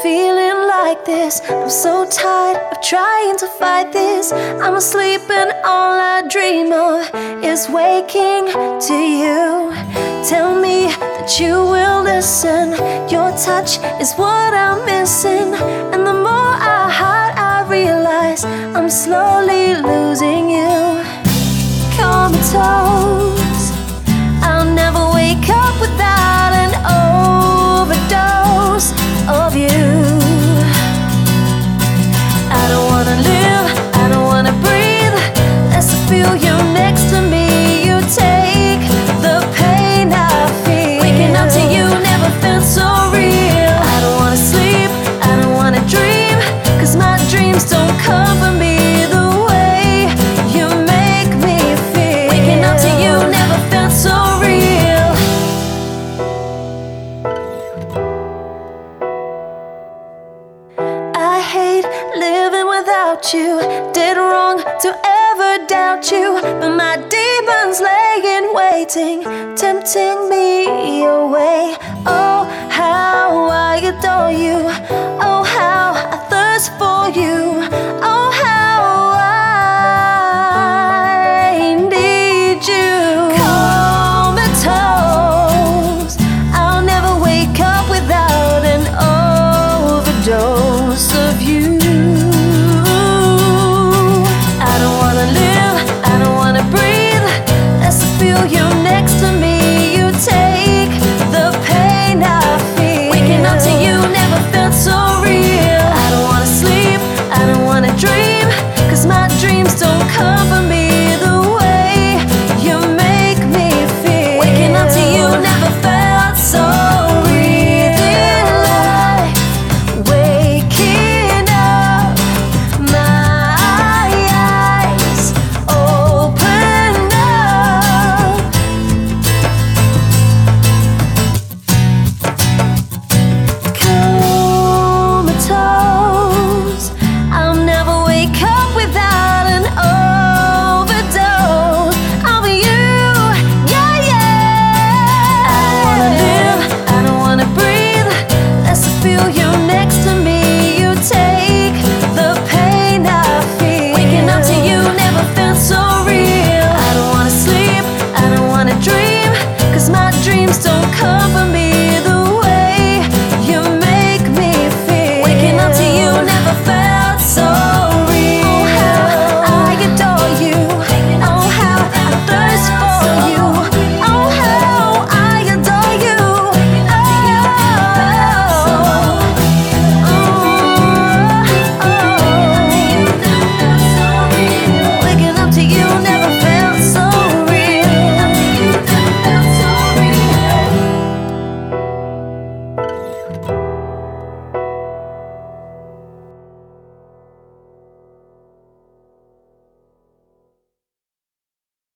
feeling like this. I'm so tired of trying to fight this. I'm asleep and all I dream of is waking to you. Tell me that you will listen. Your touch is what I'm missing. And the more I hide, I realize I'm slowly losing you. Comatose, I'll never wake up without an overdose of you. I don't wanna live, I don't wanna breathe unless I feel you next to me. You take the pain I feel. Waking up to you never felt so real. I don't wanna sleep, I don't wanna dream, 'cause my dreams don't cover me the way you make me feel. Waking up to you never felt so real. I hate living without you. Did wrong to ever doubt you, but my demons lay in waiting, tempting me away. Oh, how I adore you.